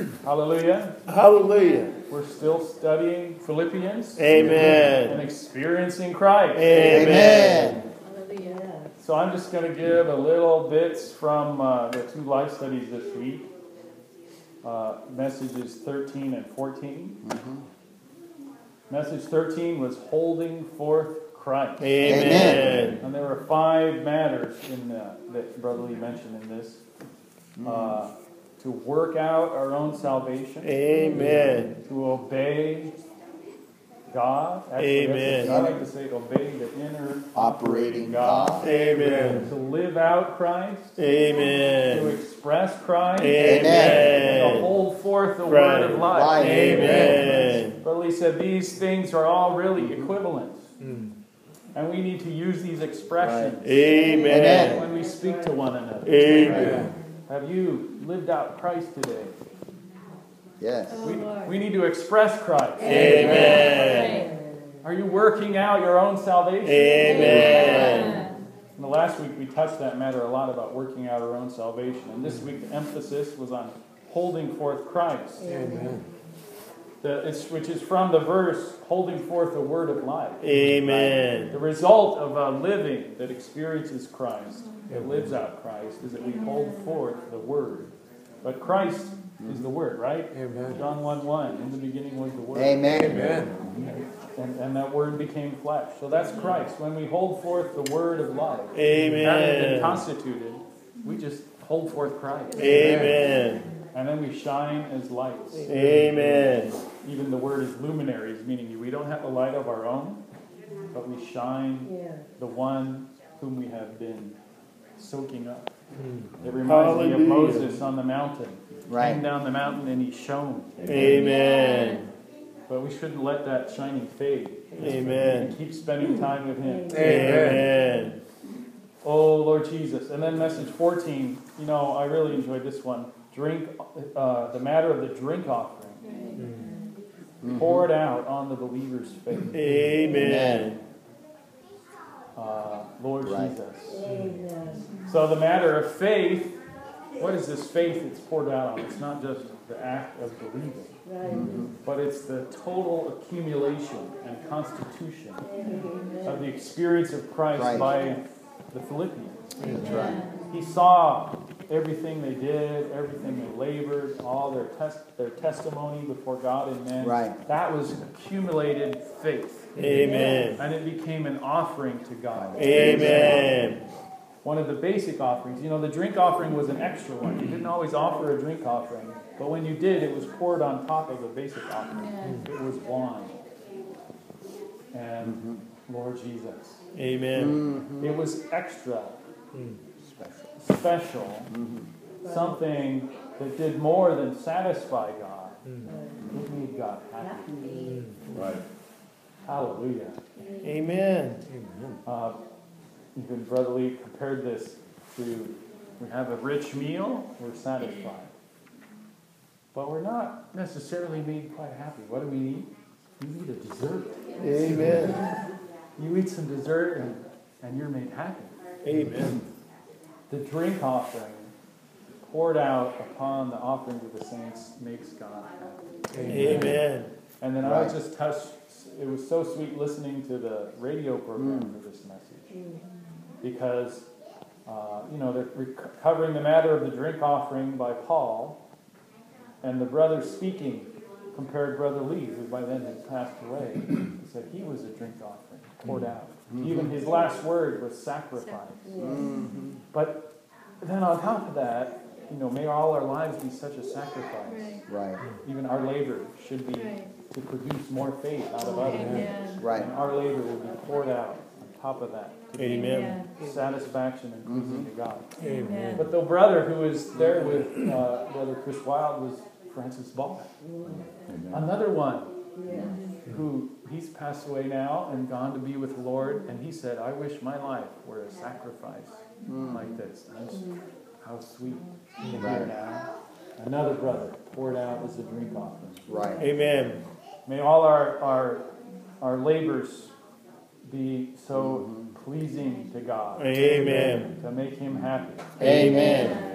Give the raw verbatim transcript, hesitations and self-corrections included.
Hallelujah. Hallelujah. We're still studying Philippians. Amen. And experiencing Christ. Amen. Hallelujah. So I'm just going to give a little bits from uh, the two life studies this week. Uh, messages thirteen and fourteen. Mm-hmm. Message thirteen was holding forth Christ. Amen. And there were five matters in uh, that Brother Lee mentioned in this. Uh, to work out our own salvation. Amen. To obey God. Actually, Amen. I like to say obey the inner operating God. Amen. To live out Christ. Amen. To express Christ. Amen. And to hold forth the Right. word of life. Right. Amen. Brother Lee said these things are all really equivalent. Mm. And we need to use these expressions Amen. when we speak to one another. Amen. Have you lived out Christ today? Yes. We, we need to express Christ. Amen. Are you working out your own salvation? Amen. In the last week we touched that matter a lot about working out our own salvation. And this week the emphasis was on holding forth Christ. Amen. The, it's, which is from the verse, holding forth the word of life. Amen. The result of a living that experiences Christ, that lives out Christ, is that we hold forth the word. But Christ is the word, right? Amen. John one one, in the beginning was the word. Amen. Amen. And, and that word became flesh. So that's Christ. When we hold forth the word of life, having been Amen. constituted, we just hold forth Christ. Amen. And then we shine as lights. Amen. Even the word is luminaries, meaning we don't have a light of our own, but we shine Yeah. the one whom we have been soaking up. Mm. It reminds me Hallelujah. of Moses on the mountain. Right. Came down the mountain and he shone. Amen. But we shouldn't let that shining fade. Amen. And keep spending time with him. Amen. Oh, Lord Jesus. And then message fourteen, you know, I really enjoyed this one. Drink, uh, the matter of the drink offering. Mm-hmm. Poured out on the believer's faith. Amen. Uh, Lord Right. Jesus. Amen. So the matter of faith, what is this faith that's poured out on? It's not just the act of believing, Right. but it's the total accumulation and constitution Amen. of the experience of Christ Right. by the Philippians. That's right. He saw everything they did, everything they labored, all their test, their testimony before God and men. Right. That was accumulated faith. Amen. And it became an offering to God. Amen. One of the basic offerings. You know, the drink offering was an extra one. You didn't always offer a drink offering. But when you did, it was poured on top of the basic offering. It was wine. And Mm-hmm. Lord Jesus. Amen. Mm-hmm. It was extra, Special. special, Mm-hmm. something that did more than satisfy God. It made God happy. Right. Hallelujah. Amen. Uh, even Brother Lee compared this to, we have a rich meal, we're satisfied. But we're not necessarily made quite happy. What do we need? We need a dessert. Amen. You eat some dessert and, and you're made happy. Amen. The drink offering poured out upon the offerings of the saints makes God happy. Amen. And then I Right. was just touched. It was so sweet listening to the radio program for this message. Because, uh, you know, they're rec- covering the matter of the drink offering by Paul. And the brother speaking compared Brother Lee, who by then had passed away. He said he was a drink offering poured out. Even his last word was sacrifice. Mm-hmm. But then on top of that, you know, may all our lives be such a sacrifice. Right. Even our labor should be to produce more faith out of others. Right. And our labor will be poured out on top of that. To be Amen. satisfaction and pleasing to God. Amen. But the brother who was there with uh, Brother Chris Wilde was Francis Ball. Another one who he's passed away now and gone to be with the Lord. And he said, I wish my life were a sacrifice like this. And I just, how sweet to hear Right. now. Another brother poured out as a drink offering. Right. Amen. May all our our, our labors be so pleasing to God. Amen. To make him happy. Amen.